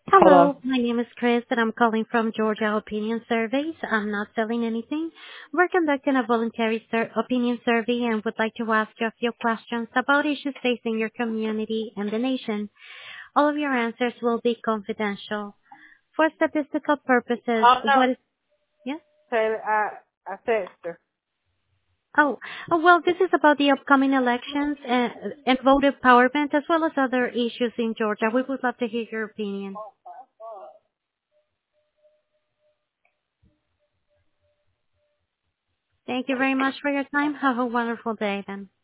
Hello. Hello, my name is Chris, and I'm calling from Georgia Opinion Surveys. I'm not selling anything. We're conducting a voluntary opinion survey and would like to ask you a few questions about issues facing your community and the nation. All of your answers will be confidential. For statistical purposes, Oh no, what is... Yes? Taylor, I text her. Oh, well, this is about the upcoming elections and vote empowerment as well as other issues in Georgia. We would love to hear your opinion. Thank you very much for your time. Have a wonderful day then.